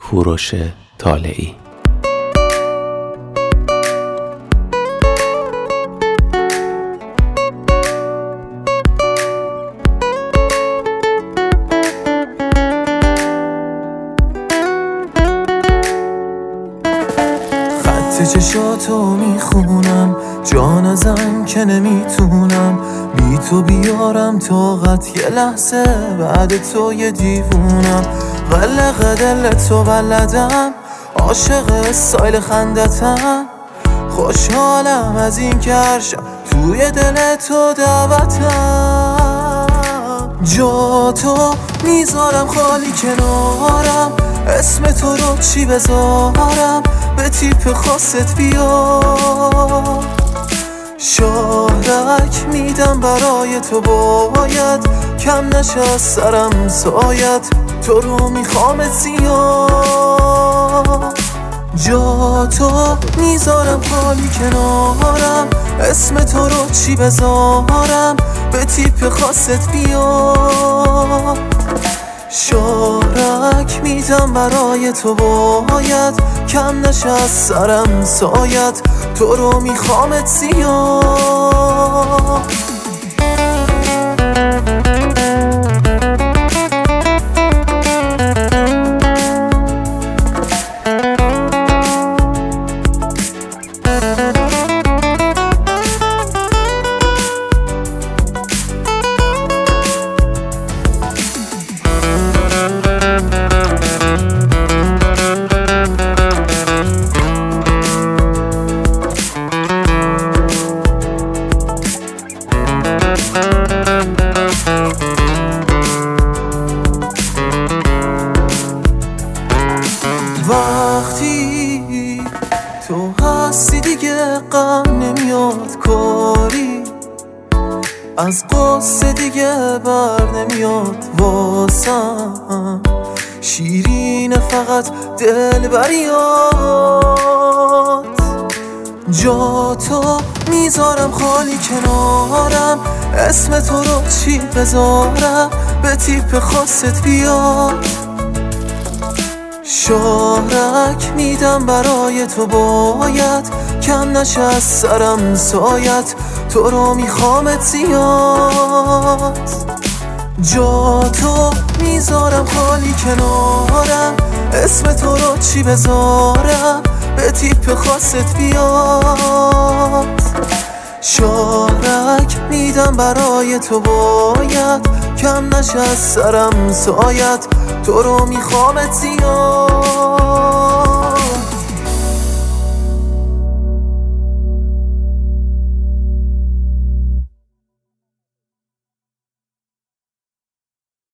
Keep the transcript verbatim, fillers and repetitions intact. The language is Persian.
کوروش طالعی. خط چشاتو میخونم، جان ازم که نمیتونم بی تو بیارم طاقت، یه لحظه بعد تو یه دیوونم. قلق دل تو بلدم، عاشق استایل خندتم، خوشحالم از این که هر شب توی دل تو دعوتم. جا تو میذارم خالی کنارم، اسم تو رو چی بذارم، به تیپ خاصت بیا. شاهرک میدم برای تو، باید کم نشه از سرم سایت، تو رو میخوامت زیاد. جا تو میذارم خالی کنارم، اسم تو رو چی بذارم، به تیپ خاصت بیا. شاهرک میدم برای تو، باید کم نشه از سرم سایت، تو رو میخوامت زیاد. وقتی تو هستی دیگه غم نمیاد کاری، از قصه دیگه بر نمیاد واسم، شیرین فقط دل بریاد. جا تو میذارم خالی کنارم، اسم تو رو چی بذارم، به تیپ خاصت بیاد. شاهرک میدم برای تو، باید کم نشه از سرم سایت، تو رو میخوامت زیاد. جا تو میذارم خالی کنارم، اسم تو رو چی بذارم، به تیپ خاصت بیاد. شاهرک میدم برای تو، باید کم نشه از سرم سایت، تو رو میخوامت زیاد.